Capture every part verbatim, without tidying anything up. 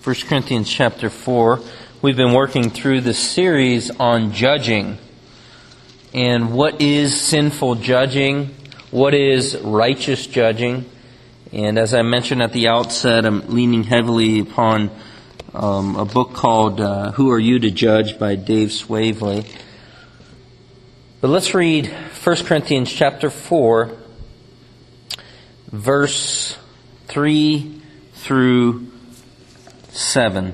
First Corinthians chapter four. We've been working through this series on judging. And what is sinful judging? What is righteous judging? And as I mentioned at the outset, I'm leaning heavily upon um, a book called uh, Who Are You to Judge by Dave Swavely. But let's read First Corinthians chapter four, verse three through seven.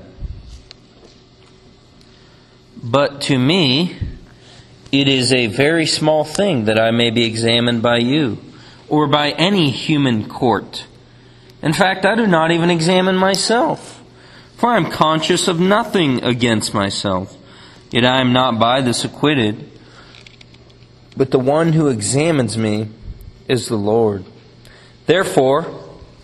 But to me, it is a very small thing that I may be examined by you, or by any human court. In fact, I do not even examine myself, for I am conscious of nothing against myself. Yet I am not by this acquitted. But the one who examines me is the Lord. Therefore,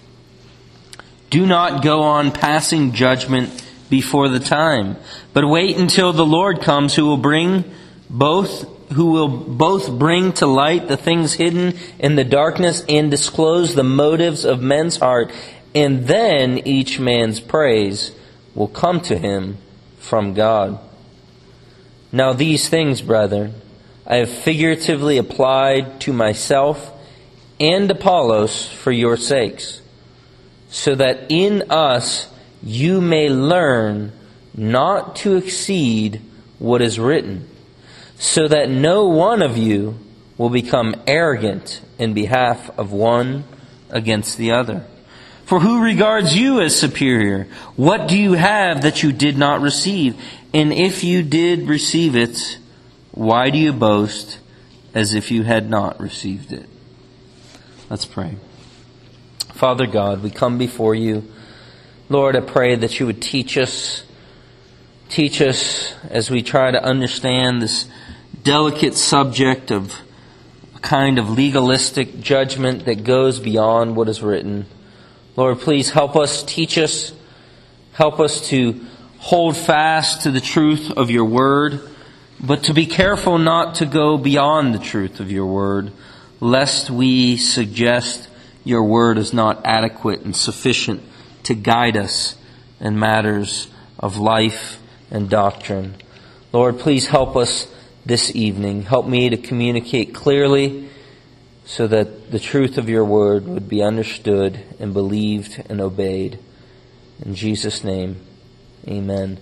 do not go on passing judgment before the time, but wait until the Lord comes, who will bring both who will both bring to light the things hidden in the darkness and disclose the motives of men's heart, and then each man's praise will come to him from God. Now these things, brethren, I have figuratively applied to myself and Apollos for your sakes, so that in us you may learn not to exceed what is written, so that no one of you will become arrogant in behalf of one against the other. For who regards you as superior? What do you have that you did not receive? And if you did receive it, why do you boast as if you had not received it? Let's pray. Father God, we come before you. Lord, I pray that you would teach us, teach us as we try to understand this delicate subject of a kind of legalistic judgment that goes beyond what is written. Lord, please help us, teach us, help us to hold fast to the truth of your word, but to be careful not to go beyond the truth of your word, lest we suggest your word is not adequate and sufficient to guide us in matters of life and doctrine. Lord, please help us this evening. Help me to communicate clearly so that the truth of your word would be understood and believed and obeyed. In Jesus' name, amen.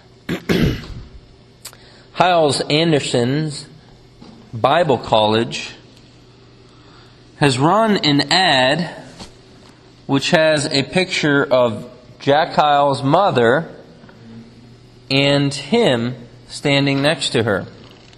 Hyles Anderson's Bible College has run an ad which has a picture of Jack Hyles' mother and him standing next to her.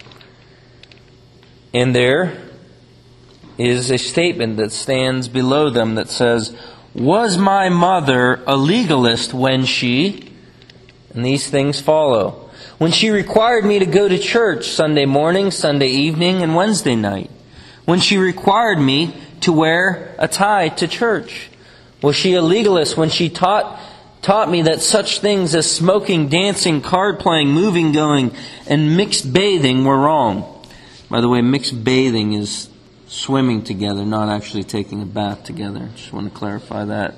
And there is a statement that stands below them that says, "Was my mother a legalist when she..." And these things follow. "When she required me to go to church Sunday morning, Sunday evening, and Wednesday night. When she required me to wear a tie to church. Was she a legalist when she taught taught me that such things as smoking, dancing, card playing, moving, going, and mixed bathing were wrong?" By the way, mixed bathing is swimming together, not actually taking a bath together. Just want to clarify that.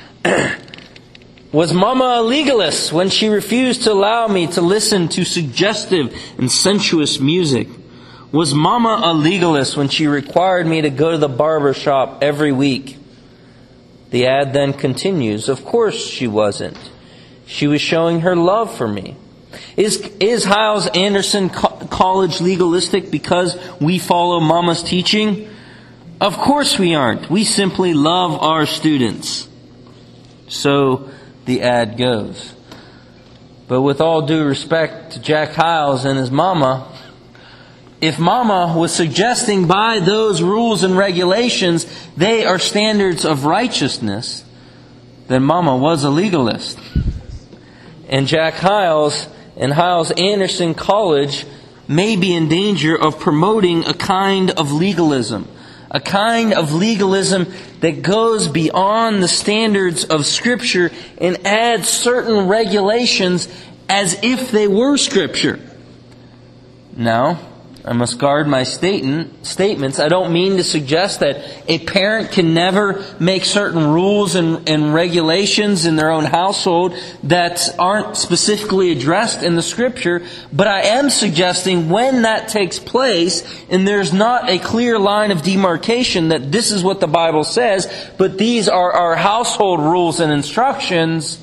"Was Mama a legalist when she refused to allow me to listen to suggestive and sensuous music? Was Mama a legalist when she required me to go to the barber shop every week?" The ad then continues, "Of course she wasn't. She was showing her love for me." Is is Hyles Anderson Co- College legalistic because we follow Mama's teaching? Of course we aren't. We simply love our students. So the ad goes. But with all due respect to Jack Hyles and his mama, if Mama was suggesting by those rules and regulations they are standards of righteousness, then Mama was a legalist. And Jack Hyles and Hyles Anderson College may be in danger of promoting a kind of legalism. A kind of legalism that goes beyond the standards of Scripture and adds certain regulations as if they were Scripture. Now, I must guard my statement, statements. I don't mean to suggest that a parent can never make certain rules and, and regulations in their own household that aren't specifically addressed in the Scripture, but I am suggesting when that takes place and there's not a clear line of demarcation that this is what the Bible says, but these are our household rules and instructions,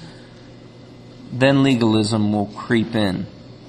then legalism will creep in.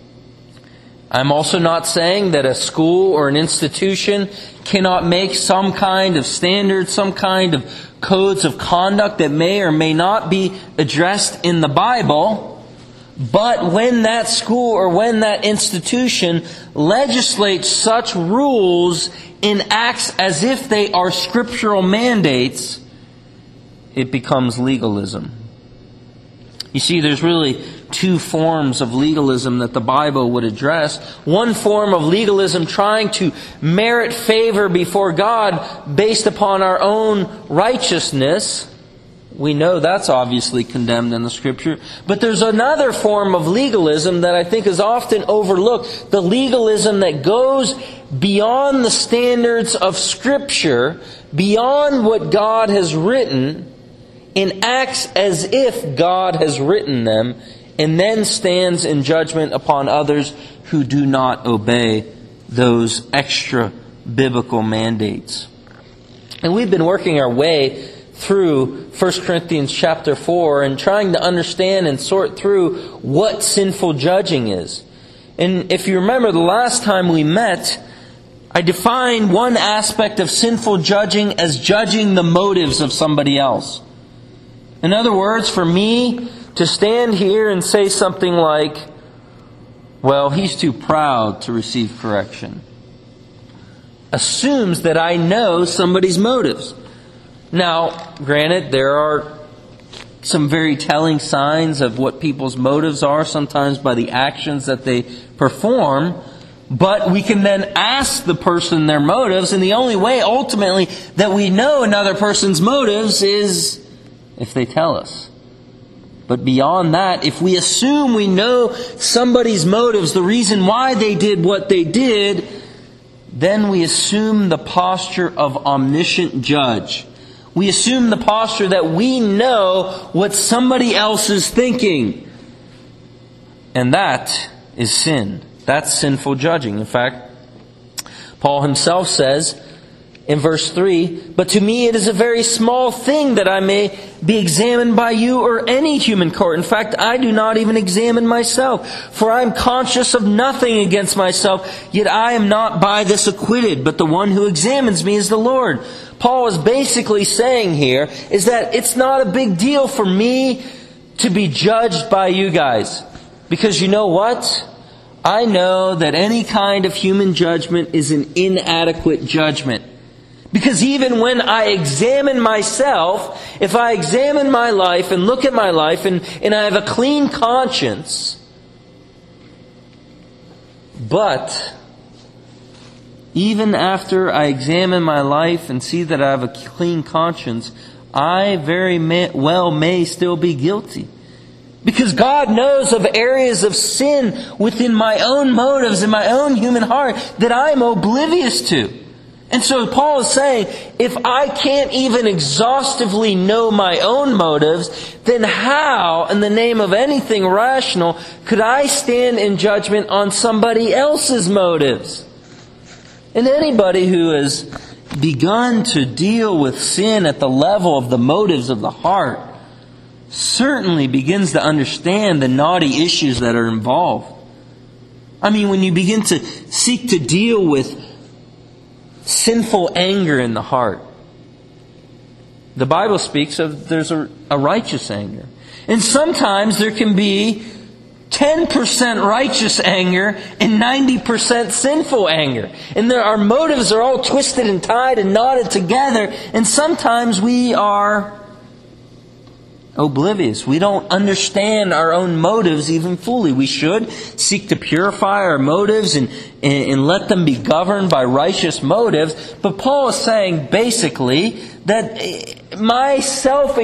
I'm also not saying that a school or an institution cannot make some kind of standards, some kind of codes of conduct that may or may not be addressed in the Bible. But when that school or when that institution legislates such rules and acts as if they are scriptural mandates, it becomes legalism. You see, there's really two forms of legalism that the Bible would address. One form of legalism trying to merit favor before God based upon our own righteousness. We know that's obviously condemned in the Scripture. But there's another form of legalism that I think is often overlooked. The legalism that goes beyond the standards of Scripture, beyond what God has written, and acts as if God has written them, and then stands in judgment upon others who do not obey those extra biblical mandates. And we've been working our way through First Corinthians chapter four and trying to understand and sort through what sinful judging is. And if you remember the last time we met, I defined one aspect of sinful judging as judging the motives of somebody else. In other words, for me to stand here and say something like, well, he's too proud to receive correction, assumes that I know somebody's motives. Now, granted, there are some very telling signs of what people's motives are, sometimes by the actions that they perform, but we can then ask the person their motives, and the only way ultimately that we know another person's motives is if they tell us. But beyond that, if we assume we know somebody's motives, the reason why they did what they did, then we assume the posture of omniscient judge. We assume the posture that we know what somebody else is thinking. And that is sin. That's sinful judging. In fact, Paul himself says in verse three, "But to me it is a very small thing that I may be examined by you or any human court. In fact, I do not even examine myself. For I am conscious of nothing against myself, yet I am not by this acquitted. But the one who examines me is the Lord." Paul is basically saying here is that it's not a big deal for me to be judged by you guys. Because you know what? I know that any kind of human judgment is an inadequate judgment. Because even when I examine myself, if I examine my life and look at my life and, and I have a clean conscience, but even after I examine my life and see that I have a clean conscience, I very may, well may still be guilty. Because God knows of areas of sin within my own motives and my own human heart that I am oblivious to. And so Paul is saying, if I can't even exhaustively know my own motives, then how, in the name of anything rational, could I stand in judgment on somebody else's motives? And anybody who has begun to deal with sin at the level of the motives of the heart certainly begins to understand the knotty issues that are involved. I mean, when you begin to seek to deal with sinful anger in the heart, the Bible speaks of there's a, a righteous anger. And sometimes there can be ten percent righteous anger and ninety percent sinful anger. And there, our motives are all twisted and tied and knotted together. And sometimes we are oblivious. We don't understand our own motives even fully. We should seek to purify our motives and, and, and let them be governed by righteous motives. But Paul is saying basically that my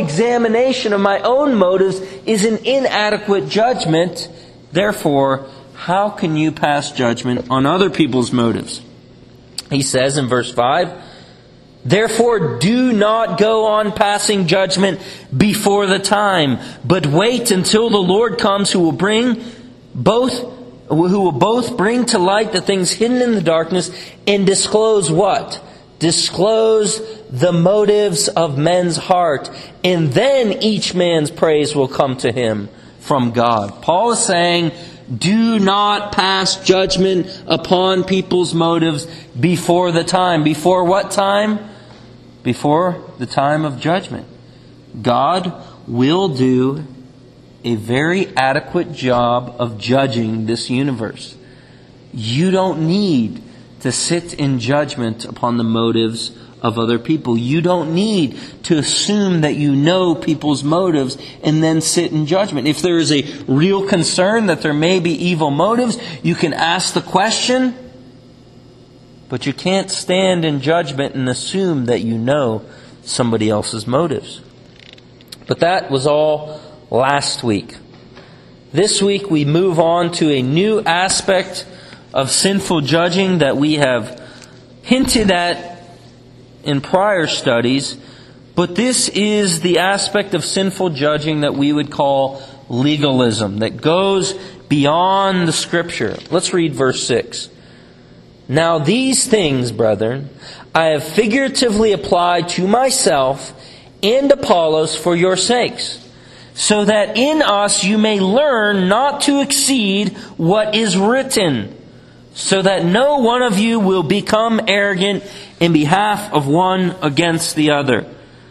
self-examination of my own motives is an inadequate judgment. Therefore, how can you pass judgment on other people's motives? He says in verse five, therefore do not go on passing judgment before the time, but wait until the Lord comes, who will bring both who will both bring to light the things hidden in the darkness and disclose what? Disclose the motives of men's heart. And then each man's praise will come to him from God. Paul is saying, do not pass judgment upon people's motives before the time. Before what time? Before the time of judgment. God will do a very adequate job of judging this universe. You don't need to sit in judgment upon the motives of other people. You don't need to assume that you know people's motives and then sit in judgment. If there is a real concern that there may be evil motives, you can ask the question, but you can't stand in judgment and assume that you know somebody else's motives. But that was all last week. This week we move on to a new aspect of sinful judging that we have hinted at in prior studies, but this is the aspect of sinful judging that we would call legalism, that goes beyond the Scripture. Let's read verse six. Now these things, brethren, I have figuratively applied to myself and Apollos for your sakes, so that in us you may learn not to exceed what is written, so that no one of you will become arrogant in behalf of one against the other.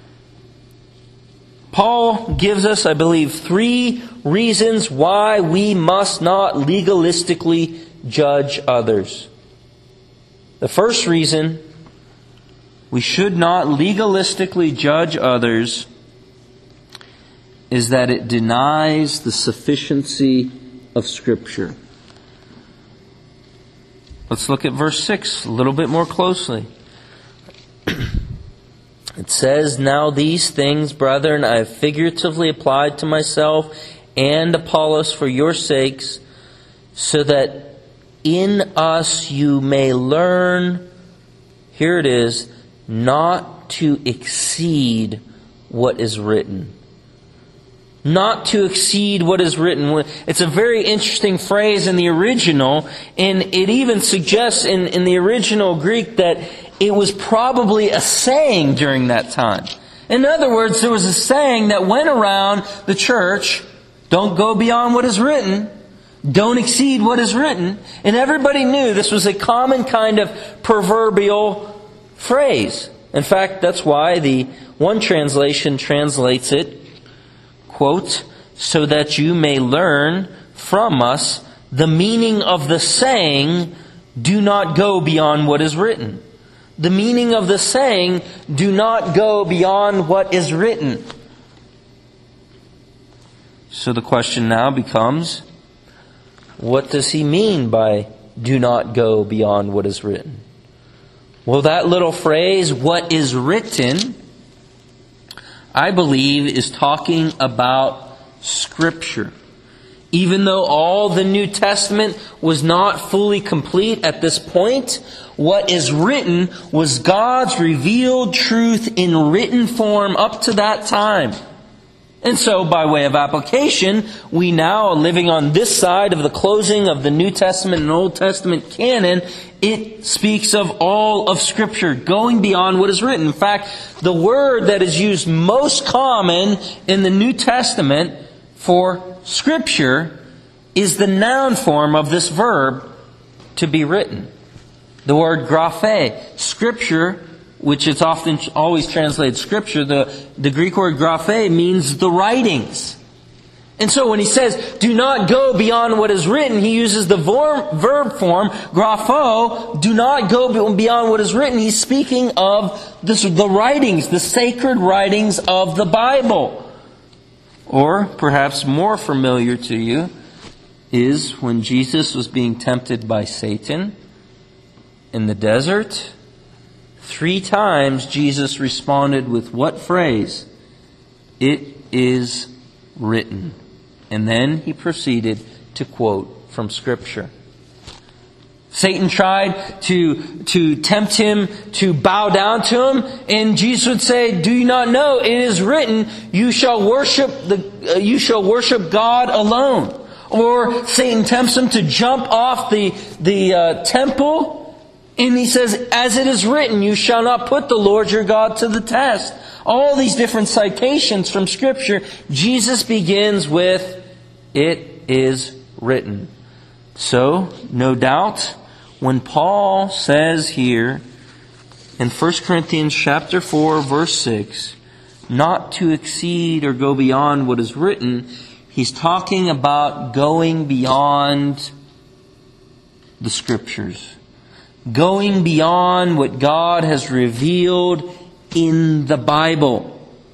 Paul gives us, I believe, three reasons why we must not legalistically judge others. The first reason we should not legalistically judge others is that it denies the sufficiency of Scripture. Let's look at verse six a little bit more closely. It says, now these things, brethren, I have figuratively applied to myself and Apollos for your sakes, so that in us you may learn, here it is, not to exceed what is written. Not to exceed what is written. It's a very interesting phrase in the original, and it even suggests in, in the original Greek that it was probably a saying during that time. In other words, there was a saying that went around the church, don't go beyond what is written, don't exceed what is written, and everybody knew this was a common kind of proverbial phrase. In fact, that's why the one translation translates it, quote, so that you may learn from us the meaning of the saying, do not go beyond what is written. The meaning of the saying, do not go beyond what is written. So the question now becomes, what does he mean by do not go beyond what is written? Well, that little phrase, what is written, I believe is talking about Scripture. Even though all the New Testament was not fully complete at this point, what is written was God's revealed truth in written form up to that time. And so, by way of application, we now are living on this side of the closing of the New Testament and Old Testament canon. It speaks of all of Scripture, going beyond what is written. In fact, the word that is used most common in the New Testament for Scripture is the noun form of this verb, to be written. The word graphe, Scripture, which is often always translated Scripture, the, the Greek word graphe means the writings. And so when he says, do not go beyond what is written, he uses the vor- verb form, grapho, do not go beyond what is written. He's speaking of this, the writings, the sacred writings of the Bible. Or, perhaps more familiar to you, is when Jesus was being tempted by Satan in the desert. Three times Jesus responded with what phrase? It is written. And then he proceeded to quote from Scripture. Satan tried to, to tempt him to bow down to him, and Jesus would say, "Do you not know? It is written, you shall worship the uh, you shall worship God alone." Or Satan tempts him to jump off the the uh, temple, and he says, "As it is written, you shall not put the Lord your God to the test." All these different citations from Scripture, Jesus begins with, "It is written." So, no doubt, when Paul says here in First Corinthians chapter four, verse six, not to exceed or go beyond what is written, he's talking about going beyond the Scriptures. Going beyond what God has revealed in the Bible.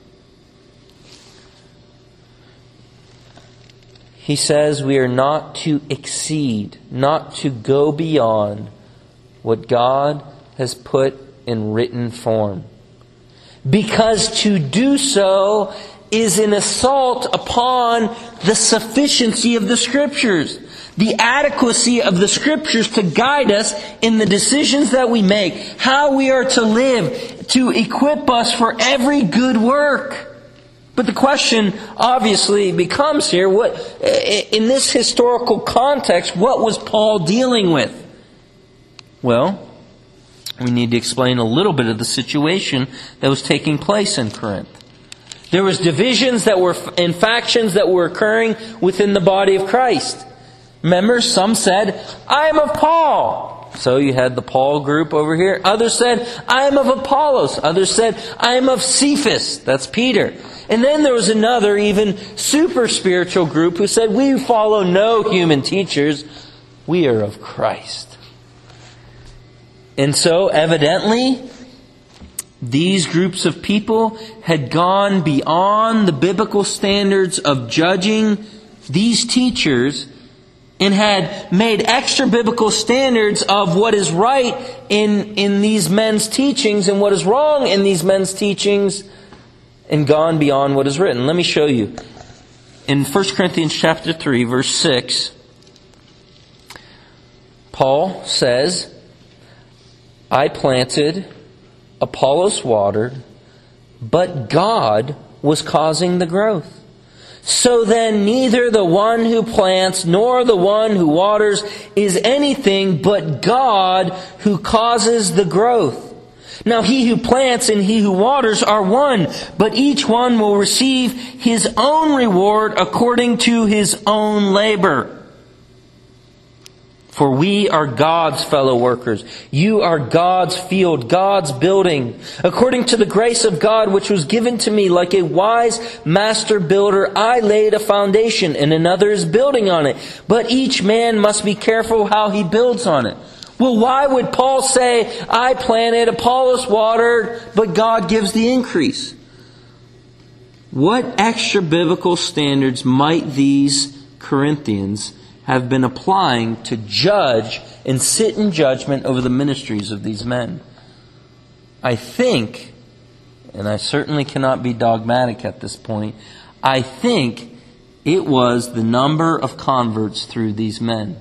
He says we are not to exceed, not to go beyond what God has put in written form. Because to do so is an assault upon the sufficiency of the Scriptures, the adequacy of the Scriptures to guide us in the decisions that we make, how we are to live, to equip us for every good work. But the question obviously becomes here, what in this historical context, what was Paul dealing with? Well, we need to explain a little bit of the situation that was taking place in Corinth. There was divisions that were and factions that were occurring within the body of Christ. Remember, some said, "I am of Paul." So you had the Paul group over here. Others said, "I am of Apollos." Others said, "I am of Cephas." That's Peter. And then there was another, even super spiritual group who said, "We follow no human teachers. We are of Christ." And so, evidently, these groups of people had gone beyond the biblical standards of judging these teachers and had made extra biblical standards of what is right in, in these men's teachings and what is wrong in these men's teachings, and gone beyond what is written. Let me show you. In First Corinthians chapter three, verse six, Paul says, "I planted, Apollos watered, but God was causing the growth. So then neither the one who plants nor the one who waters is anything but God who causes the growth. Now he who plants and he who waters are one, but each one will receive his own reward according to his own labor. For we are God's fellow workers. You are God's field, God's building. According to the grace of God which was given to me, like a wise master builder, I laid a foundation, and another is building on it. But each man must be careful how he builds on it." Well, why would Paul say, "I planted, Apollos watered, but God gives the increase"? What extra biblical standards might these Corinthians have been applying to judge and sit in judgment over the ministries of these men? I think, and I certainly cannot be dogmatic at this point, I think it was the number of converts through these men.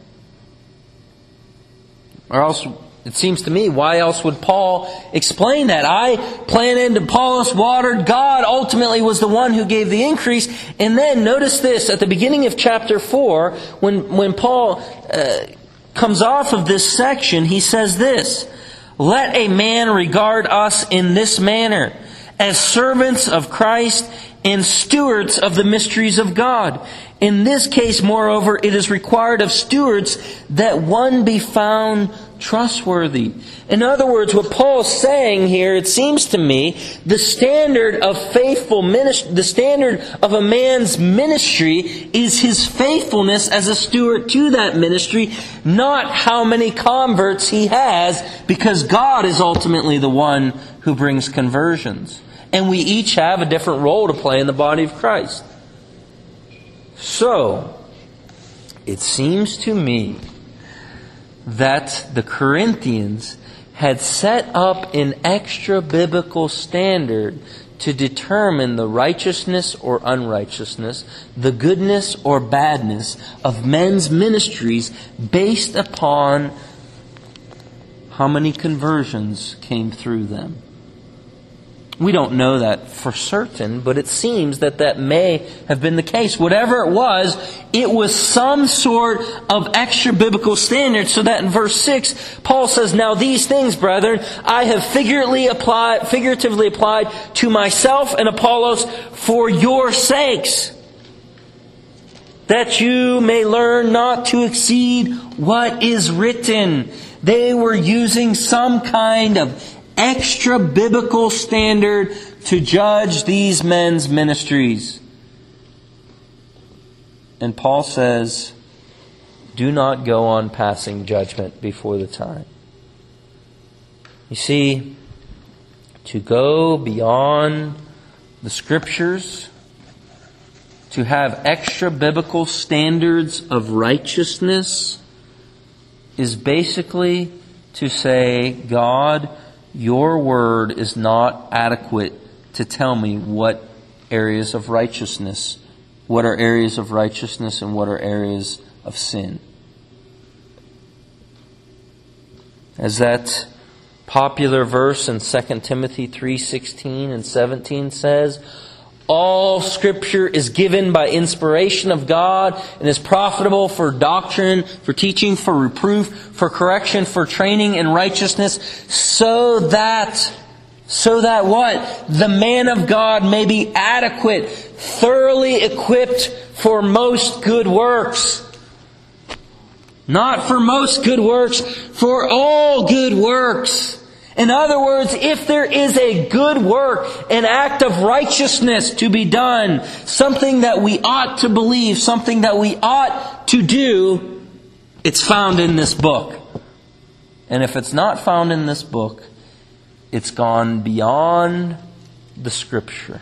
Or else, it seems to me, why else would Paul explain that? I planted, Apollos watered, God ultimately was the one who gave the increase. And then notice this, at the beginning of chapter four, when, when Paul uh, comes off of this section, he says this, "Let a man regard us in this manner, as servants of Christ and stewards of the mysteries of God. In this case, moreover, it is required of stewards that one be found trustworthy." In other words, what Paul's saying here, it seems to me, the standard of faithful ministry, the standard of a man's ministry is his faithfulness as a steward to that ministry, not how many converts he has, because God is ultimately the one who brings conversions. And we each have a different role to play in the body of Christ. So, it seems to me that the Corinthians had set up an extra biblical standard to determine the righteousness or unrighteousness, the goodness or badness of men's ministries based upon how many conversions came through them. We don't know that for certain, but it seems that that may have been the case. Whatever it was, it was some sort of extra biblical standard, so that in verse six, Paul says, "Now these things, brethren, I have figuratively applied, figuratively applied to myself and Apollos for your sakes, that you may learn not to exceed what is written." They were using some kind of extra biblical standard to judge these men's ministries. And Paul says, do not go on passing judgment before the time. You see, to go beyond the Scriptures, to have extra biblical standards of righteousness, is basically to say, God, your word is not adequate to tell me what areas of righteousness, what are areas of righteousness and what are areas of sin. As that popular verse in Second Timothy three sixteen and seventeen says, all Scripture is given by inspiration of God and is profitable for doctrine, for teaching, for reproof, for correction, for training in righteousness, so that, so that what? The man of God may be adequate, thoroughly equipped for most good works. Not for most good works, for all good works. In other words, if there is a good work, an act of righteousness to be done, something that we ought to believe, something that we ought to do, it's found in this book. And if it's not found in this book, it's gone beyond the Scripture.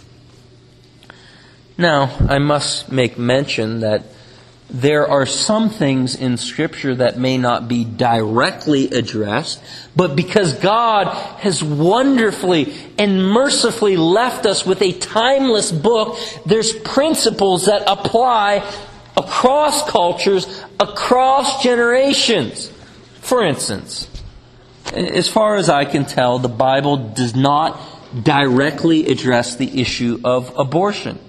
Now, I must make mention that there are some things in Scripture that may not be directly addressed, but because God has wonderfully and mercifully left us with a timeless book, there's principles that apply across cultures, across generations. For instance, as far as I can tell, the Bible does not directly address the issue of abortion.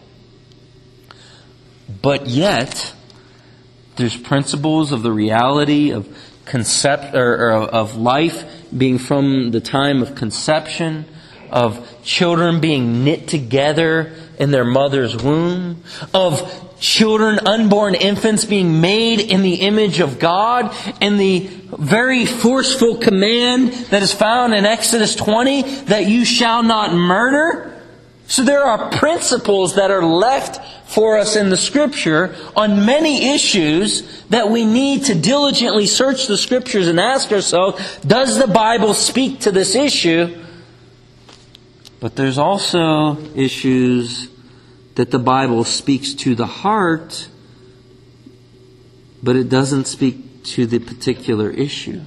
But yet, there's principles of the reality of concept or, or of life being from the time of conception, of children being knit together in their mother's womb, of children, unborn infants being made in the image of God, and the very forceful command that is found in Exodus twenty that you shall not murder. So there are principles that are left for us in the Scripture on many issues that we need to diligently search the Scriptures and ask ourselves, does the Bible speak to this issue? But there's also issues that the Bible speaks to the heart, but it doesn't speak to the particular issue.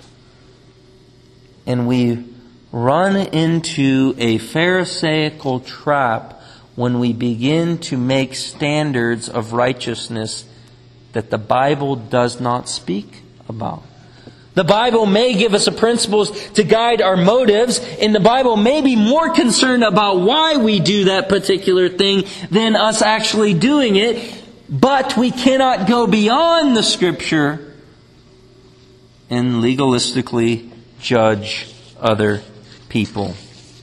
And we run into a Pharisaical trap when we begin to make standards of righteousness that the Bible does not speak about. The Bible may give us the principles to guide our motives, and the Bible may be more concerned about why we do that particular thing than us actually doing it, but we cannot go beyond the Scripture and legalistically judge other people.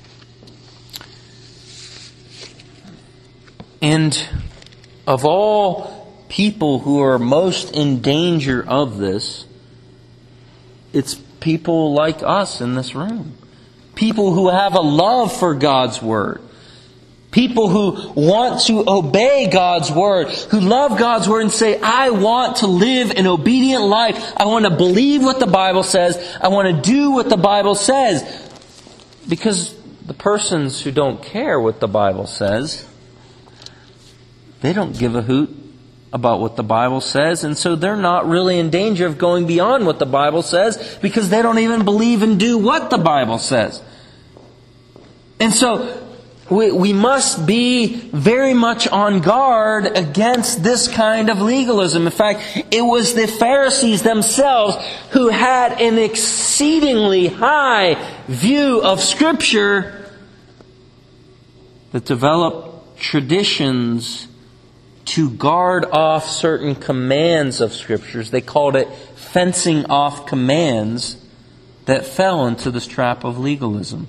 And of all people who are most in danger of this, it's people like us in this room. People who have a love for God's Word. People who want to obey God's Word. Who love God's Word and say, I want to live an obedient life. I want to believe what the Bible says. I want to do what the Bible says. Because the persons who don't care what the Bible says, they don't give a hoot about what the Bible says, and so they're not really in danger of going beyond what the Bible says because they don't even believe and do what the Bible says. And so We, we must be very much on guard against this kind of legalism. In fact, it was the Pharisees themselves who had an exceedingly high view of Scripture that developed traditions to guard off certain commands of Scriptures. They called it fencing off commands that fell into this trap of legalism.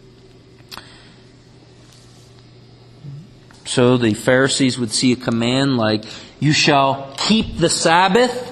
So the Pharisees would see a command like, you shall keep the Sabbath.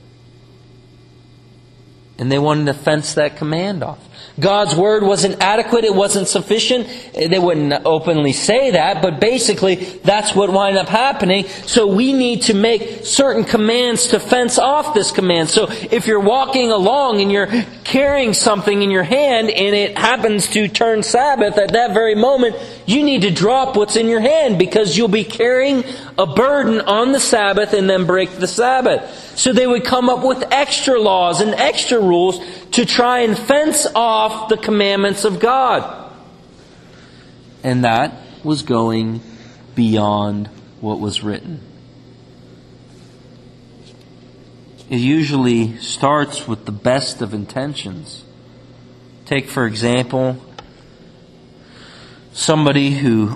And they wanted to fence that command off. God's Word wasn't adequate, it wasn't sufficient. They wouldn't openly say that, but basically that's what wound up happening. So we need to make certain commands to fence off this command. So if you're walking along and you're carrying something in your hand and it happens to turn Sabbath at that very moment, you need to drop what's in your hand because you'll be carrying a burden on the Sabbath and then break the Sabbath. So they would come up with extra laws and extra rules to try and fence off the commandments of God. And that was going beyond what was written. It usually starts with the best of intentions. Take, for example, somebody who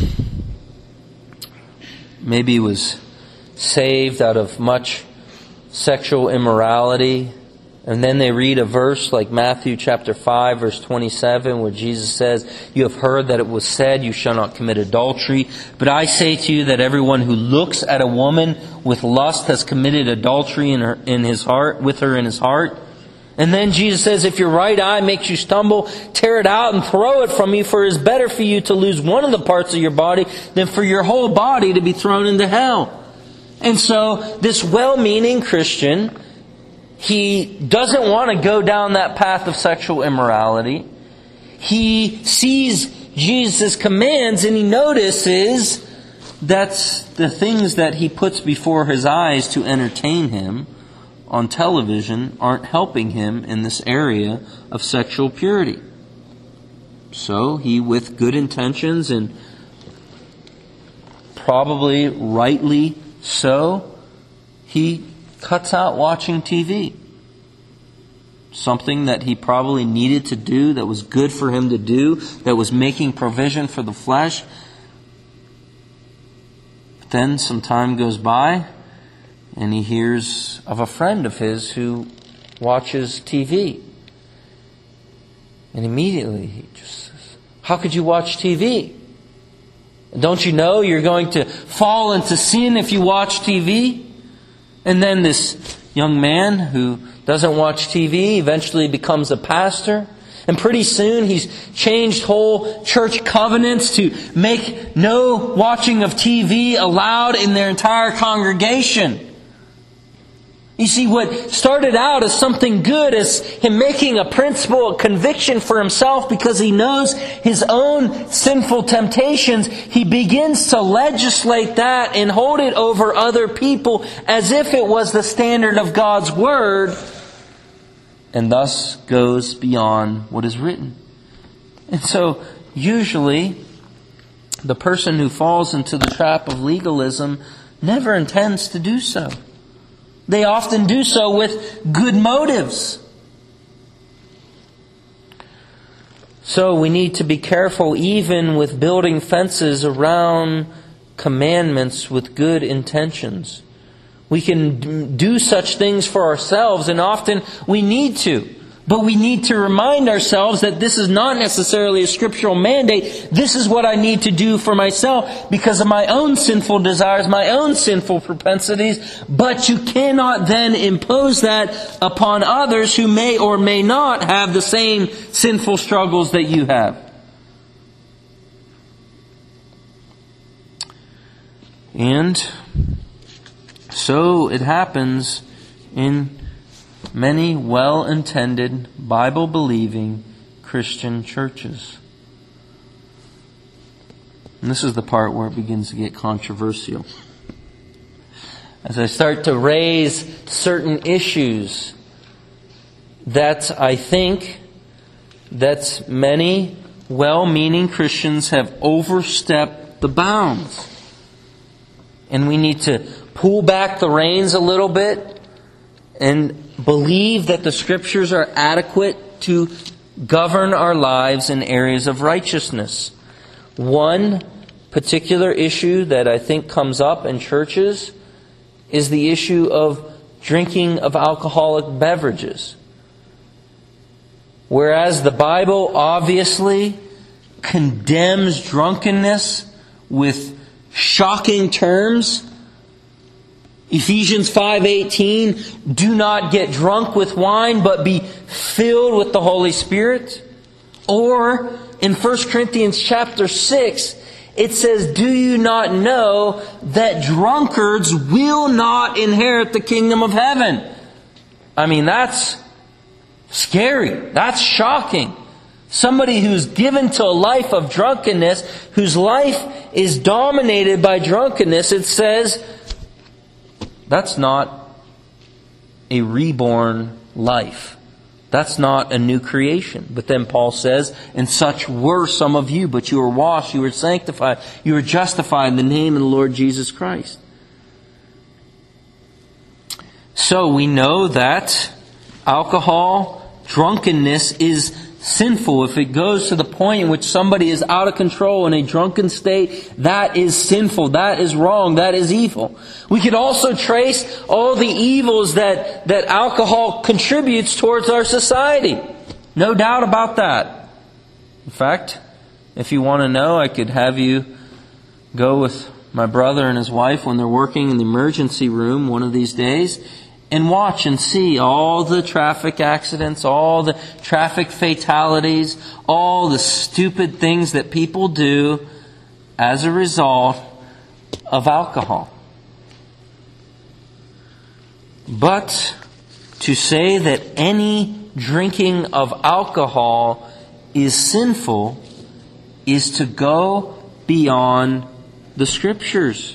maybe was saved out of much sexual immorality, and then they read a verse like Matthew chapter five, verse twenty-seven, where Jesus says, you have heard that it was said, you shall not commit adultery. But I say to you that everyone who looks at a woman with lust has committed adultery in her, in his heart, with her in his heart. And then Jesus says, if your right eye makes you stumble, tear it out and throw it from you, for it is better for you to lose one of the parts of your body than for your whole body to be thrown into hell. And so this well-meaning Christian, he doesn't want to go down that path of sexual immorality. He sees Jesus' commands and he notices that the things that he puts before his eyes to entertain him on television aren't helping him in this area of sexual purity. So he, with good intentions and probably rightly so, he cuts out watching T V. Something that he probably needed to do, that was good for him to do, that was making provision for the flesh. But then some time goes by, and he hears of a friend of his who watches T V. And immediately he just says, how could you watch T V? Don't you know you're going to fall into sin if you watch T V? And then this young man who doesn't watch T V eventually becomes a pastor. And pretty soon he's changed whole church covenants to make no watching of T V allowed in their entire congregation. You see, what started out as something good, as him making a principle, a conviction for himself because he knows his own sinful temptations, he begins to legislate that and hold it over other people as if it was the standard of God's Word, and thus goes beyond what is written. And so, usually, the person who falls into the trap of legalism never intends to do so. They often do so with good motives. So we need to be careful even with building fences around commandments with good intentions. We can do such things for ourselves, and often we need to. But we need to remind ourselves that this is not necessarily a scriptural mandate. This is what I need to do for myself because of my own sinful desires, my own sinful propensities. But you cannot then impose that upon others who may or may not have the same sinful struggles that you have. And so it happens in many well-intended, Bible-believing Christian churches. And this is the part where it begins to get controversial. As I start to raise certain issues that I think that many well-meaning Christians have overstepped the bounds. And we need to pull back the reins a little bit and believe that the Scriptures are adequate to govern our lives in areas of righteousness. One particular issue that I think comes up in churches is the issue of drinking of alcoholic beverages. Whereas the Bible obviously condemns drunkenness with shocking terms. Ephesians five eighteen, do not get drunk with wine, but be filled with the Holy Spirit. Or in First Corinthians chapter six, it says, do you not know that drunkards will not inherit the kingdom of heaven? I mean, that's scary. That's shocking. Somebody who's given to a life of drunkenness, whose life is dominated by drunkenness, it says, that's not a reborn life. That's not a new creation. But then Paul says, and such were some of you, but you were washed, you were sanctified, you were justified in the name of the Lord Jesus Christ. So we know that alcohol, drunkenness is sinful. If it goes to the point in which somebody is out of control in a drunken state, that is sinful. That is wrong. That is evil. We could also trace all the evils that, that alcohol contributes towards our society. No doubt about that. In fact, if you want to know, I could have you go with my brother and his wife when they're working in the emergency room one of these days and watch and see all the traffic accidents, all the traffic fatalities, all the stupid things that people do as a result of alcohol. But to say that any drinking of alcohol is sinful is to go beyond the Scriptures.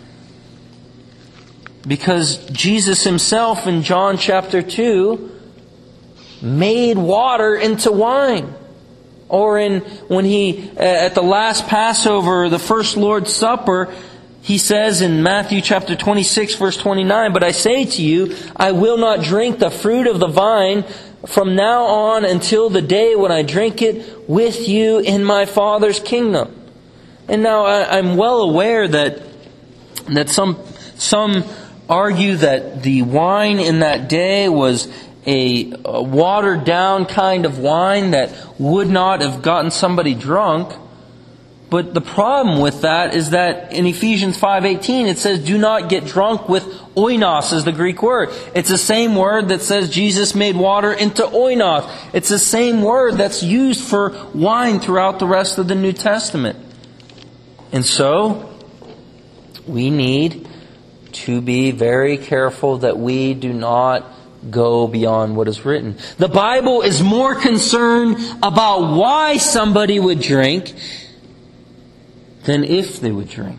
Because Jesus Himself in John chapter two made water into wine. Or in when He, at the last Passover, the first Lord's Supper, He says in Matthew chapter twenty-six verse twenty-nine, but I say to you, I will not drink the fruit of the vine from now on until the day when I drink it with you in my Father's kingdom. And now I, I'm well aware that that some some argue that the wine in that day was a, a watered down kind of wine that would not have gotten somebody drunk. But the problem with that is that in Ephesians five eighteen it says, do not get drunk with oinos is the Greek word. It's the same word that says Jesus made water into oinos. It's the same word that's used for wine throughout the rest of the New Testament. And so, we need to be very careful that we do not go beyond what is written. The Bible is more concerned about why somebody would drink than if they would drink.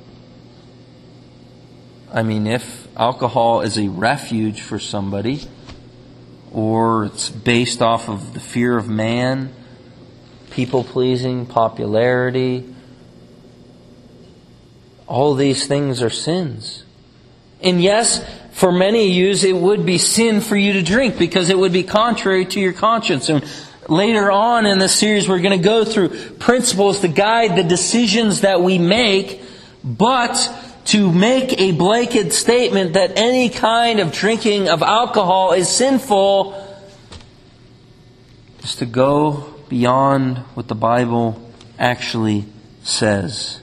I mean, if alcohol is a refuge for somebody, or it's based off of the fear of man, people-pleasing, popularity, all these things are sins. And yes, for many of you, it would be sin for you to drink because it would be contrary to your conscience. And later on in this series, we're going to go through principles to guide the decisions that we make. But to make a blanket statement that any kind of drinking of alcohol is sinful is to go beyond what the Bible actually says.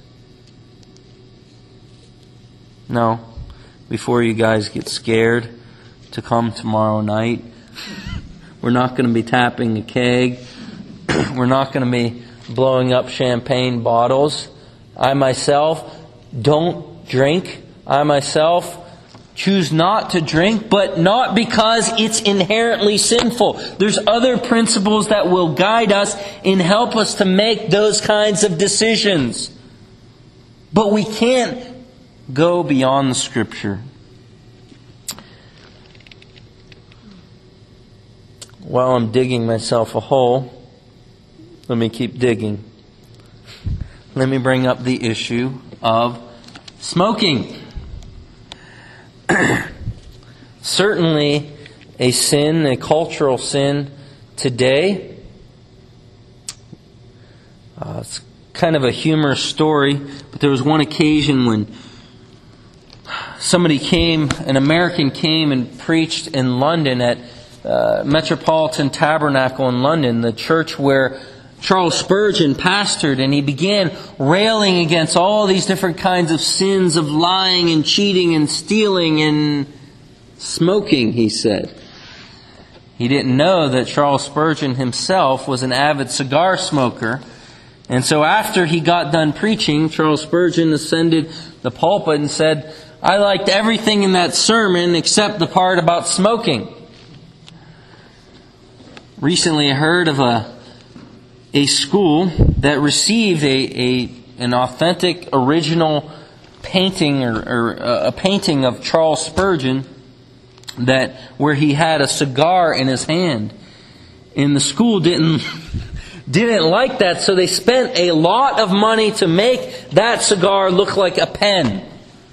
No. Before you guys get scared to come tomorrow night, we're not going to be tapping a keg. We're not going to be blowing up champagne bottles. I myself don't drink. I myself choose not to drink, but not because it's inherently sinful. There's other principles that will guide us and help us to make those kinds of decisions. But we can't go beyond the Scripture. While I'm digging myself a hole, Let me keep digging. Let me bring up the issue of smoking. Certainly a sin, a cultural sin today. Uh, it's kind of a humorous story, but there was one occasion when somebody came, an American came and preached in London at uh, Metropolitan Tabernacle in London, the church where Charles Spurgeon pastored, and he began railing against all these different kinds of sins of lying and cheating and stealing and smoking, he said. He didn't know that Charles Spurgeon himself was an avid cigar smoker. And so after he got done preaching, Charles Spurgeon ascended the pulpit and said, "I liked everything in that sermon except the part about smoking." Recently I heard of a a school that received a, a an authentic original painting or, or a painting of Charles Spurgeon that where he had a cigar in his hand. And the school didn't didn't like that, so they spent a lot of money to make that cigar look like a pen.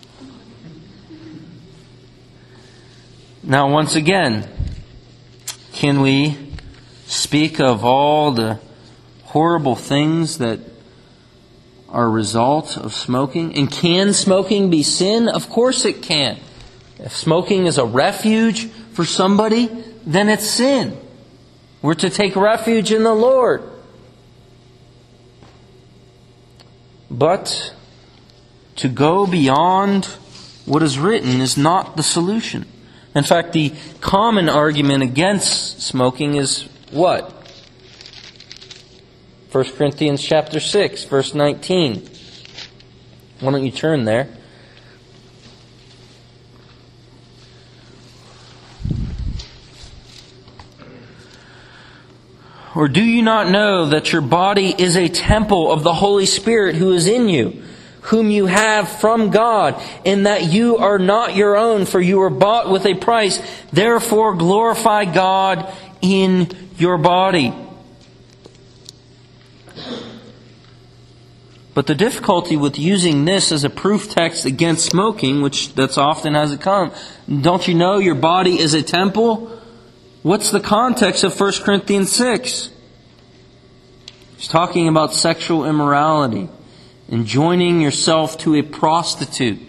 Now, once again, can we speak of all the horrible things that are a result of smoking? And can smoking be sin? Of course it can. If smoking is a refuge for somebody, then it's sin. We're to take refuge in the Lord. But to go beyond what is written is not the solution. In fact, the common argument against smoking is what? First Corinthians chapter six, verse nineteen. Why don't you turn there? Or do you not know that your body is a temple of the Holy Spirit who is in you, whom you have from God, and that you are not your own, for you were bought with a price. Therefore glorify God in your body. But the difficulty with using this as a proof text against smoking, which that's often has it come, don't you know your body is a temple? What's the context of First Corinthians six? He's talking about sexual immorality and joining yourself to a prostitute.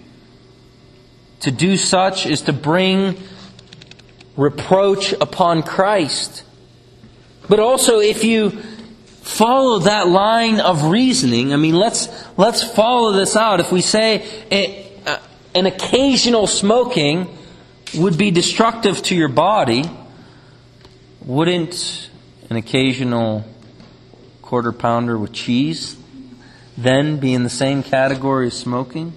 To do such is to bring reproach upon Christ. But also, if you follow that line of reasoning, I mean, let's let's follow this out. If we say a, an occasional smoking would be destructive to your body, wouldn't an occasional quarter pounder with cheese then be in the same category as smoking?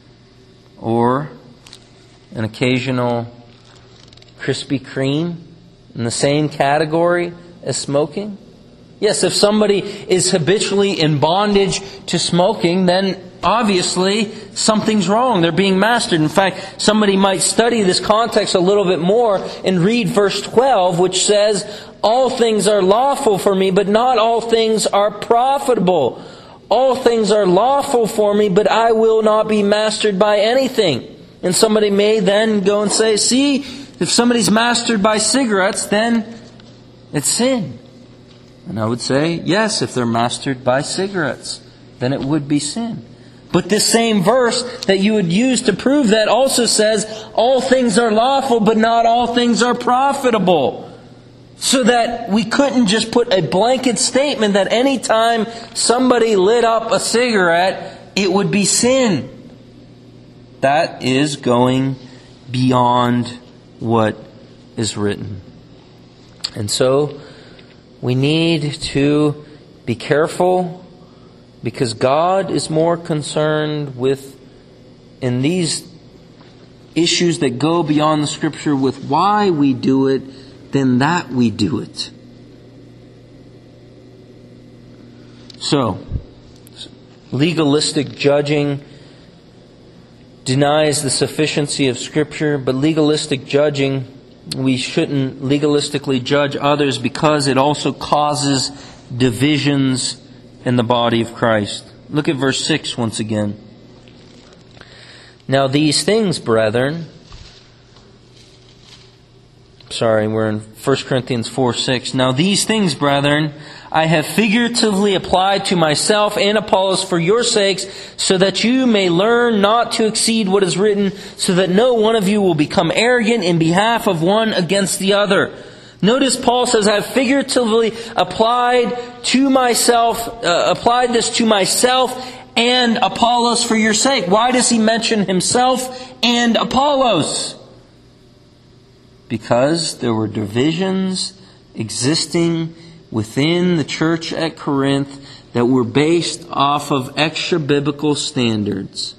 Or an occasional Krispy Kreme in the same category as smoking? Yes, if somebody is habitually in bondage to smoking, then obviously something's wrong. They're being mastered. In fact, somebody might study this context a little bit more and read verse twelve, which says, "All things are lawful for me, but not all things are profitable. All things are lawful for me, but I will not be mastered by anything." And somebody may then go and say, see, if somebody's mastered by cigarettes, then it's sin. And I would say, yes, if they're mastered by cigarettes, then it would be sin. But this same verse that you would use to prove that also says, all things are lawful, but not all things are profitable. So that we couldn't just put a blanket statement that any time somebody lit up a cigarette, it would be sin. That is going beyond what is written. And so we need to be careful, because God is more concerned with, in these issues that go beyond the Scripture, with why we do it than that we do it. So, legalistic judging denies the sufficiency of Scripture, but legalistic judging, we shouldn't legalistically judge others because it also causes divisions in the body of Christ. Look at verse six once again. Now these things, brethren, sorry, we're in First Corinthians four six. Now these things, brethren, I have figuratively applied to myself and Apollos for your sakes, so that you may learn not to exceed what is written, so that no one of you will become arrogant in behalf of one against the other. Notice Paul says, I have figuratively applied to myself, uh, applied this to myself and Apollos for your sake. Why does he mention himself and Apollos? Because there were divisions existing within the church at Corinth that were based off of extra-biblical standards.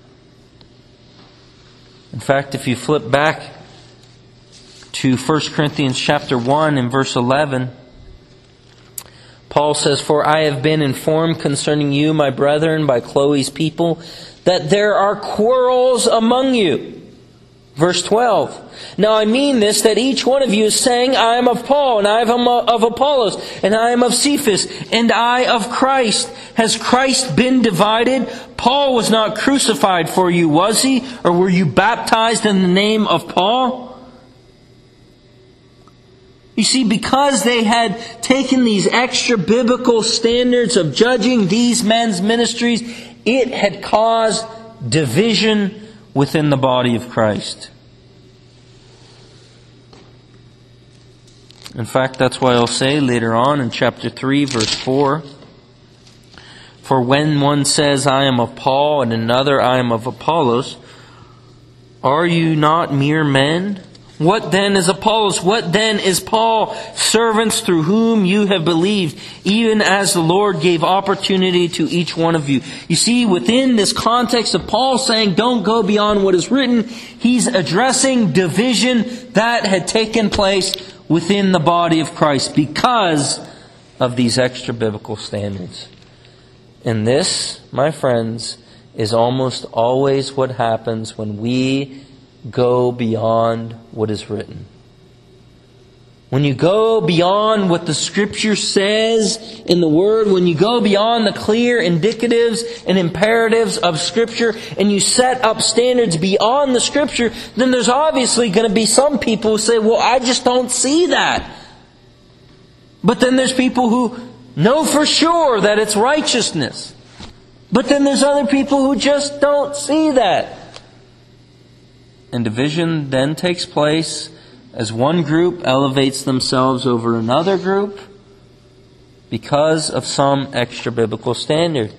In fact, if you flip back to First Corinthians chapter one and verse eleven, Paul says, For I have been informed concerning you, my brethren, by Chloe's people, that there are quarrels among you. Verse twelve, Now I mean this, that each one of you is saying, I am of Paul, and I am of Apollos, and I am of Cephas, and I of Christ. Has Christ been divided? Paul was not crucified for you, was he? Or were you baptized in the name of Paul? You see, because they had taken these extra biblical standards of judging these men's ministries, it had caused division within the body of Christ. In fact, that's why I'll say later on in chapter three, verse four, For when one says, I am of Paul, and another, I am of Apollos, are you not mere men? What then is Apollos? What then is Paul? Servants through whom you have believed, even as the Lord gave opportunity to each one of you. You see, within this context of Paul saying, don't go beyond what is written, he's addressing division that had taken place within the body of Christ because of these extra biblical standards. And this, my friends, is almost always what happens when we go beyond what is written. When you go beyond what the Scripture says in the Word, when you go beyond the clear indicatives and imperatives of Scripture, and you set up standards beyond the Scripture, then there's obviously going to be some people who say, well, I just don't see that. But then there's people who know for sure that it's righteousness. But then there's other people who just don't see that. And division then takes place as one group elevates themselves over another group because of some extra biblical standard.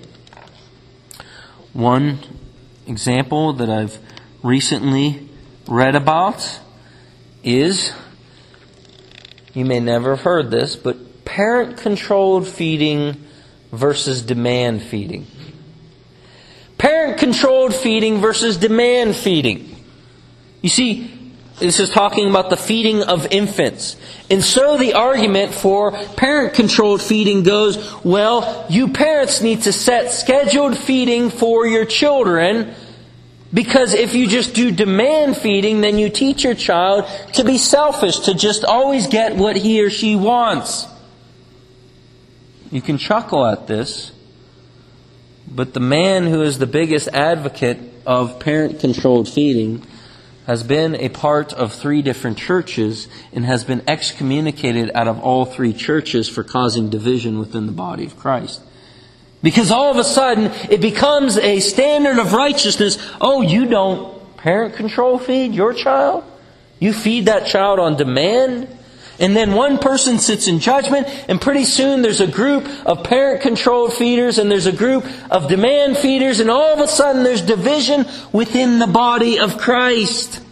One example that I've recently read about is, you may never have heard this, but parent-controlled feeding versus demand feeding. Parent-controlled feeding versus demand feeding. You see, this is talking about the feeding of infants. And so the argument for parent-controlled feeding goes, well, you parents need to set scheduled feeding for your children, because if you just do demand feeding, then you teach your child to be selfish, to just always get what he or she wants. You can chuckle at this, but the man who is the biggest advocate of parent-controlled feeding has been a part of three different churches and has been excommunicated out of all three churches for causing division within the body of Christ. Because all of a sudden, it becomes a standard of righteousness. Oh, you don't parent control feed your child? You feed that child on demand? And then one person sits in judgment, and pretty soon there's a group of parent-controlled feeders and there's a group of demand feeders, and all of a sudden there's division within the body of Christ.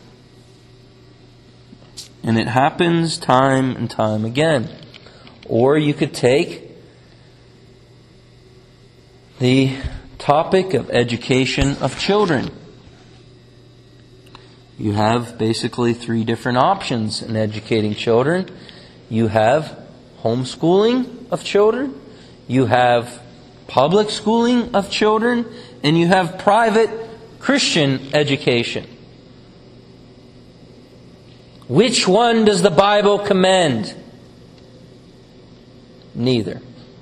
And it happens time and time again. Or you could take the topic of education of children. You have basically three different options in educating children. You have homeschooling of children, you have public schooling of children, and you have private Christian education. Which one does the Bible commend? Neither.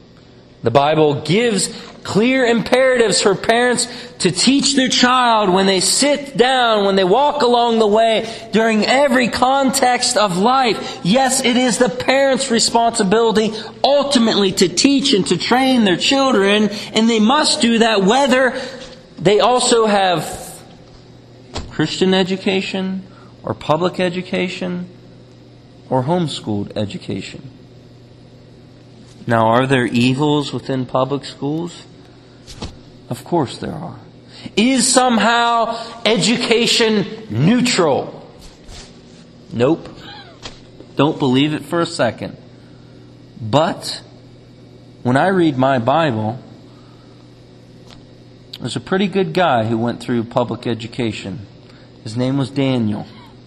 The Bible gives clear imperatives for parents to teach their child when they sit down, when they walk along the way, during every context of life. Yes, it is the parents' responsibility ultimately to teach and to train their children, and they must do that whether they also have Christian education or public education or homeschooled education. Now, are there evils within public schools? Of course there are. Is somehow education neutral? Nope. Don't believe it for a second. But when I read my Bible, there's a pretty good guy who went through public education. His name was Daniel.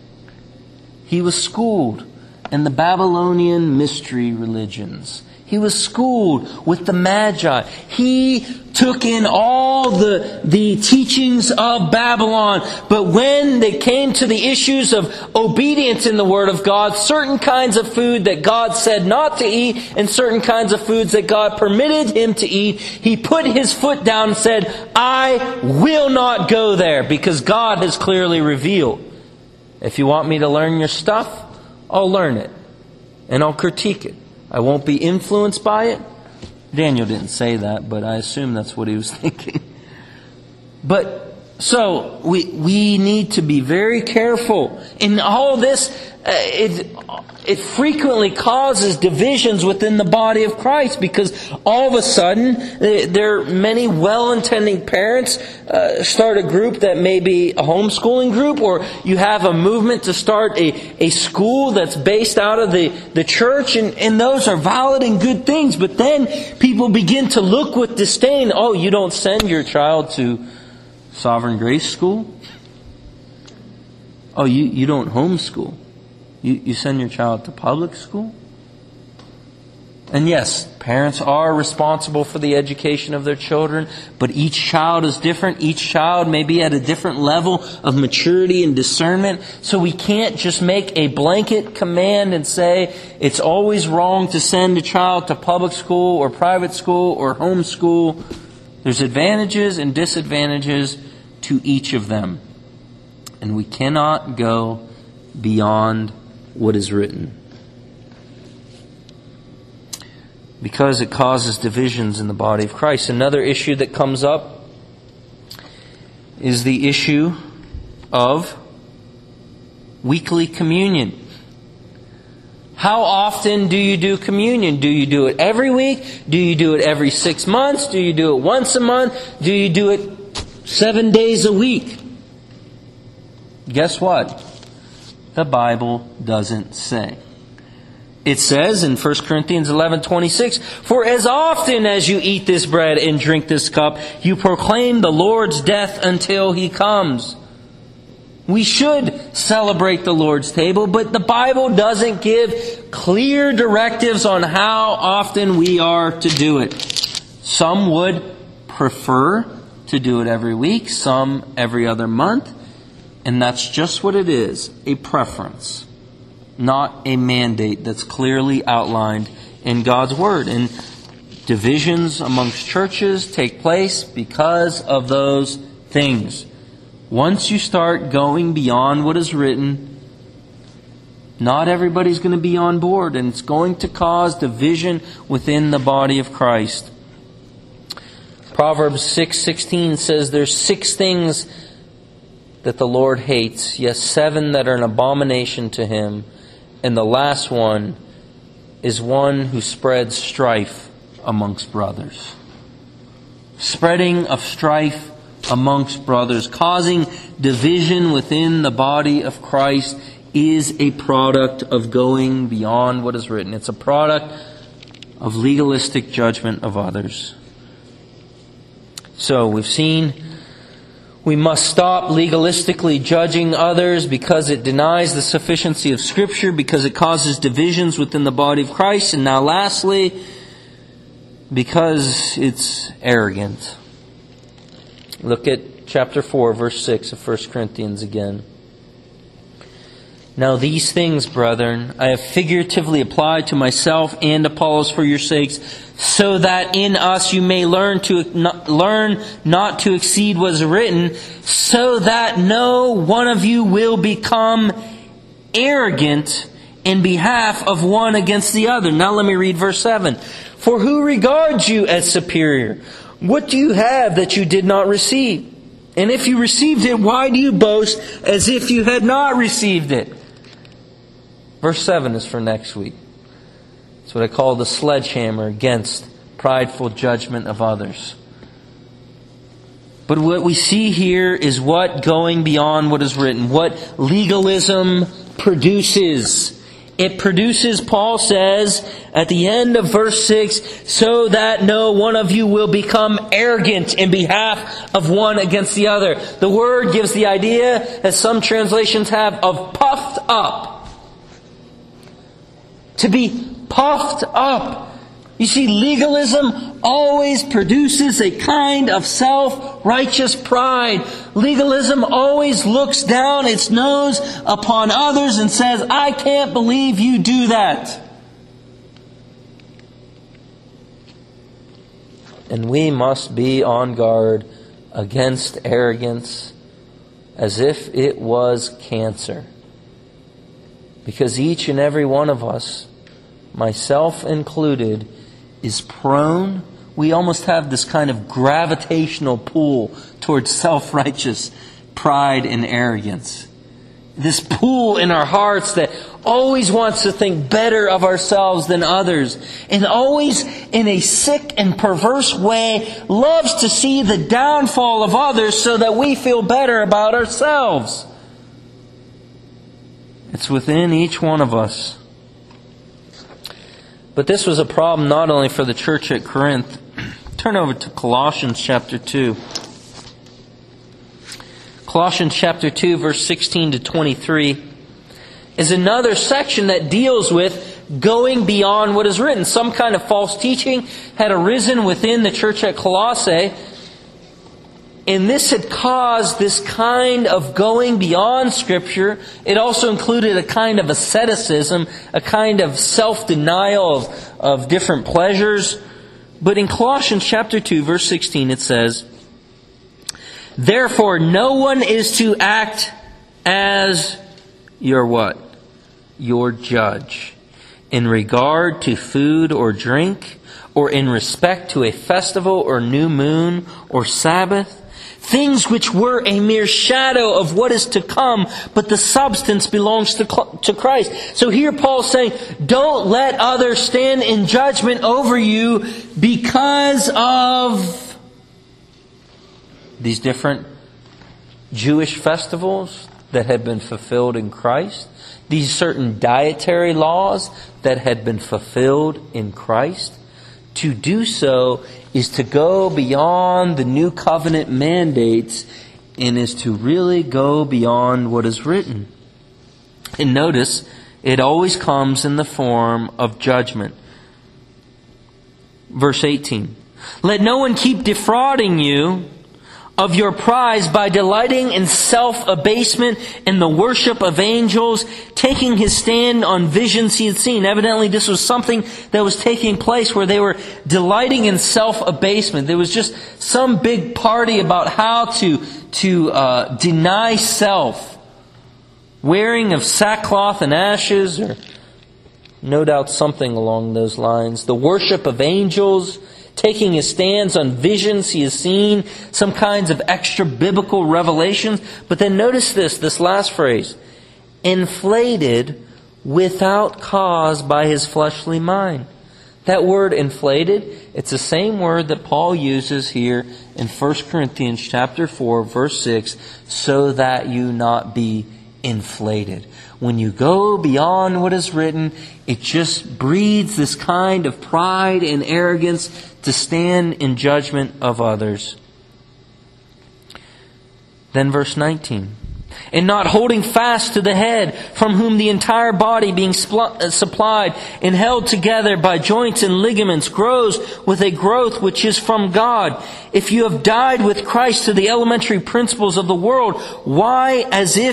He was schooled in the Babylonian mystery religions. He was schooled with the Magi. He took in all the, the teachings of Babylon. But when they came to the issues of obedience in the Word of God, certain kinds of food that God said not to eat and certain kinds of foods that God permitted him to eat, he put his foot down and said, I will not go there because God has clearly revealed. If you want me to learn your stuff, I'll learn it and I'll critique it. I won't be influenced by it. Daniel didn't say that, but I assume that's what he was thinking. But, so, we we need to be very careful. In all this, uh, it, it frequently causes divisions within the body of Christ because all of a sudden, there are many well-intending parents uh, start a group that may be a homeschooling group, or you have a movement to start a, a school that's based out of the, the church, and, and those are valid and good things. But then people begin to look with disdain. Oh, you don't send your child to Sovereign Grace School? Oh, you, you don't homeschool? You, you send your child to public school? And yes, parents are responsible for the education of their children, but each child is different. Each child may be at a different level of maturity and discernment. So we can't just make a blanket command and say it's always wrong to send a child to public school or private school or homeschool. There's advantages and disadvantages to each of them. And we cannot go beyond what is written, because it causes divisions in the body of Christ. Another issue that comes up is the issue of weekly communion. How often do you do communion? Do you do it every week? Do you do it every six months? Do you do it once a month? Do you do it seven days a week? Guess what? The Bible doesn't say. It says in First Corinthians eleven twenty-six, for as often as you eat this bread and drink this cup, you proclaim the Lord's death until He comes. We should celebrate the Lord's table, but the Bible doesn't give clear directives on how often we are to do it. Some would prefer to do it every week, some every other month. And that's just what it is, a preference, not a mandate that's clearly outlined in God's Word. And divisions amongst churches take place because of those things. Once you start going beyond what is written, not everybody's going to be on board, and it's going to cause division within the body of Christ. Proverbs six sixteen says there's six things that the Lord hates, yes, seven that are an abomination to Him. And the last one is one who spreads strife amongst brothers. Spreading of strife amongst brothers, causing division within the body of Christ, is a product of going beyond what is written. It's a product of legalistic judgment of others. So we've seen we must stop legalistically judging others because it denies the sufficiency of Scripture, because it causes divisions within the body of Christ. And now lastly, because it's arrogant. Look at chapter four, verse six of First Corinthians again. Now these things, brethren, I have figuratively applied to myself and Apollos for your sakes, so that in us you may learn to not, learn not to exceed what is written, so that no one of you will become arrogant in behalf of one against the other. Now let me read verse seven. For who regards you as superior? What do you have that you did not receive? And if you received it, why do you boast as if you had not received it? Verse seven is for next week. It's what I call the sledgehammer against prideful judgment of others. But what we see here is what going beyond what is written, what legalism produces. It produces, Paul says at the end of verse six, so that no one of you will become arrogant in behalf of one against the other. The word gives the idea, as some translations have, of puffed up. To be puffed up. You see, legalism always produces a kind of self-righteous pride. Legalism always looks down its nose upon others and says, I can't believe you do that. And we must be on guard against arrogance as if it was cancer. Because each and every one of us, myself included, is prone. We almost have this kind of gravitational pull towards self-righteous pride and arrogance. This pull in our hearts that always wants to think better of ourselves than others. And always, in a sick and perverse way, loves to see the downfall of others so that we feel better about ourselves. It's within each one of us. But this was a problem not only for the church at Corinth. Turn over to Colossians chapter two. Colossians chapter two, verse sixteen to twenty-three is another section that deals with going beyond what is written. Some kind of false teaching had arisen within the church at Colossae. And this had caused this kind of going beyond Scripture. It also included a kind of asceticism, a kind of self-denial of, of different pleasures. But in Colossians chapter two, verse sixteen, it says, therefore, no one is to act as your what? Your judge. In regard to food or drink, or in respect to a festival or new moon or Sabbath, things which were a mere shadow of what is to come, but the substance belongs to, to Christ. So here Paul's saying, don't let others stand in judgment over you because of these different Jewish festivals that had been fulfilled in Christ, these certain dietary laws that had been fulfilled in Christ. To do so is to go beyond the new covenant mandates and is to really go beyond what is written. And notice, it always comes in the form of judgment. Verse eighteen. Let no one keep defrauding you of your prize by delighting in self-abasement and the worship of angels, taking his stand on visions he had seen. Evidently, this was something that was taking place where they were delighting in self-abasement. There was just some big party about how to, to uh, deny self. Wearing of sackcloth and ashes, or no doubt something along those lines. The worship of angels, taking his stands on visions he has seen, some kinds of extra biblical revelations. But then notice this, this last phrase. Inflated without cause by his fleshly mind. That word inflated, it's the same word that Paul uses here in First Corinthians chapter four, verse six, so that you not be inflated. When you go beyond what is written, it just breeds this kind of pride and arrogance to stand in judgment of others. Then verse nineteen. And not holding fast to the head, from whom the entire body being spl- supplied and held together by joints and ligaments grows with a growth which is from God. If you have died with Christ to the elementary principles of the world, why, as if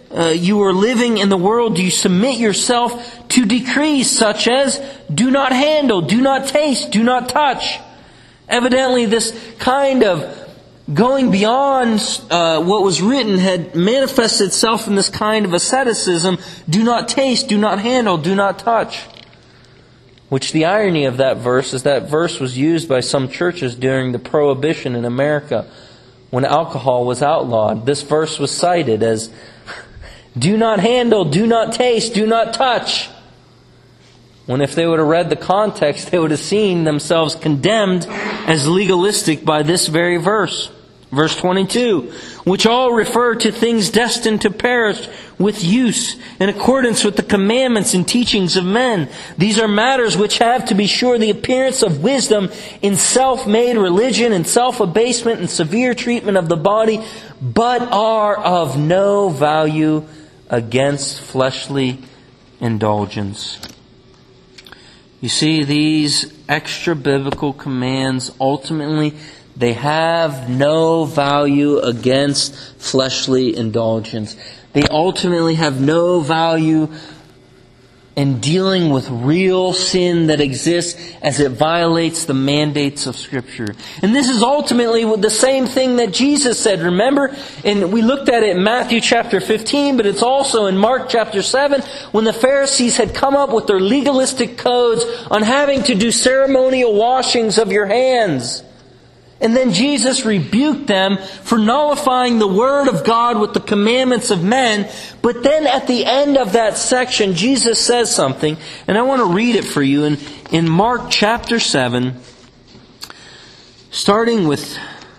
uh, you are living in the world, do you submit yourself to decrees such as do not handle, do not taste, do not touch? Evidently, this kind of going beyond uh, what was written had manifested itself in this kind of asceticism. Do not taste, do not handle, do not touch. Which the irony of that verse is that verse was used by some churches during the Prohibition in America when alcohol was outlawed. This verse was cited as do not handle, do not taste, do not touch. When if they would have read the context, they would have seen themselves condemned as legalistic by this very verse. Verse twenty-two, which all refer to things destined to perish with use in accordance with the commandments and teachings of men. These are matters which have, to be sure, the appearance of wisdom in self-made religion and self-abasement and severe treatment of the body, but are of no value against fleshly indulgence. You see, these extra-biblical commands ultimately, they have no value against fleshly indulgence. They ultimately have no value in dealing with real sin that exists as it violates the mandates of Scripture. And this is ultimately the same thing that Jesus said. Remember, and we looked at it in Matthew chapter fifteen, but it's also in Mark chapter seven, when the Pharisees had come up with their legalistic codes on having to do ceremonial washings of your hands. And then Jesus rebuked them for nullifying the Word of God with the commandments of men. But then at the end of that section, Jesus says something, and I want to read it for you in, in Mark chapter seven, starting with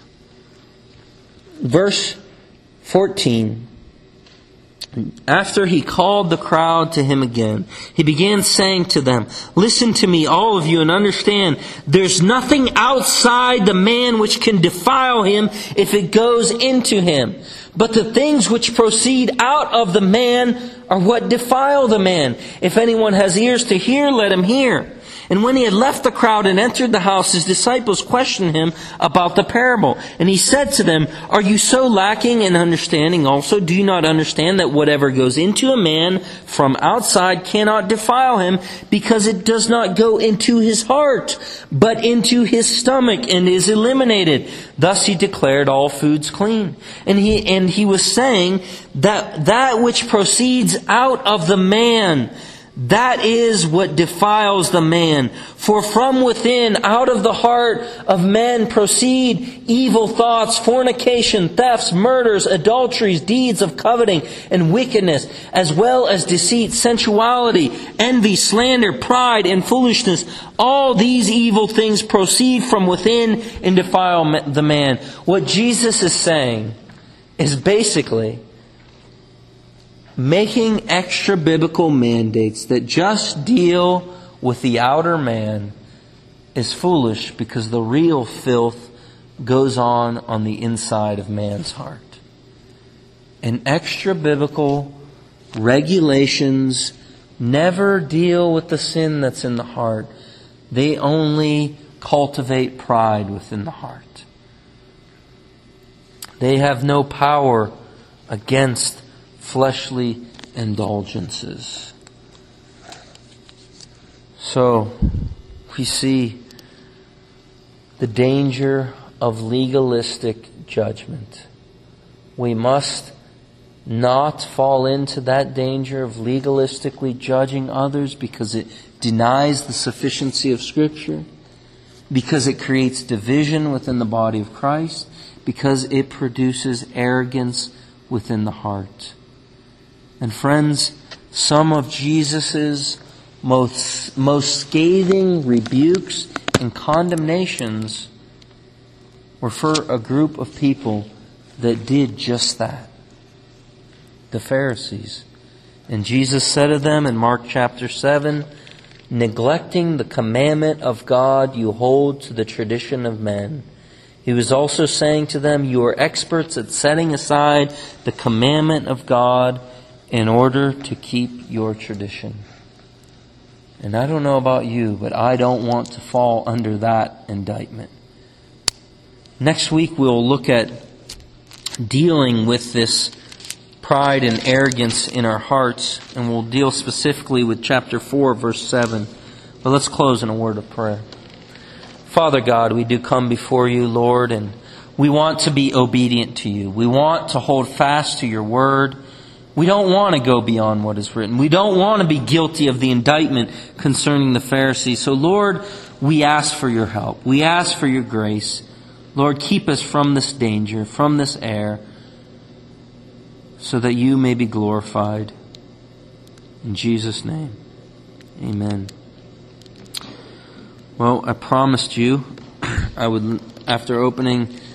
verse fourteen. After he called the crowd to him again, he began saying to them, listen to me, all of you, and understand, there's nothing outside the man which can defile him if it goes into him. But the things which proceed out of the man are what defile the man. If anyone has ears to hear, let him hear. And when he had left the crowd and entered the house, his disciples questioned him about the parable. And he said to them, are you so lacking in understanding also? Do you not understand that whatever goes into a man from outside cannot defile him, because it does not go into his heart, but into his stomach and is eliminated? Thus he declared all foods clean. And he, and he was saying that that which proceeds out of the man, that is what defiles the man. For from within, out of the heart of men proceed evil thoughts, fornication, thefts, murders, adulteries, deeds of coveting and wickedness, as well as deceit, sensuality, envy, slander, pride, and foolishness. All these evil things proceed from within and defile the man. What Jesus is saying is basically making extra biblical mandates that just deal with the outer man is foolish, because the real filth goes on on the inside of man's heart. And extra biblical regulations never deal with the sin that's in the heart. They only cultivate pride within the heart. They have no power against fleshly indulgences. So, we see the danger of legalistic judgment. We must not fall into that danger of legalistically judging others, because it denies the sufficiency of Scripture, because it creates division within the body of Christ, because it produces arrogance within the heart. And friends, some of Jesus' most, most scathing rebukes and condemnations were for a group of people that did just that. The Pharisees. And Jesus said of them in Mark chapter seven, neglecting the commandment of God, you hold to the tradition of men. He was also saying to them, you are experts at setting aside the commandment of God in order to keep your tradition. And I don't know about you, but I don't want to fall under that indictment. Next week we'll look at dealing with this pride and arrogance in our hearts, and we'll deal specifically with chapter four, verse seven. But let's close in a word of prayer. Father God, we do come before you, Lord, and we want to be obedient to you. We want to hold fast to your word. We don't want to go beyond what is written. We don't want to be guilty of the indictment concerning the Pharisees. So, Lord, we ask for your help. We ask for your grace. Lord, keep us from this danger, from this error, so that you may be glorified. In Jesus' name, amen. Well, I promised you I would, after opening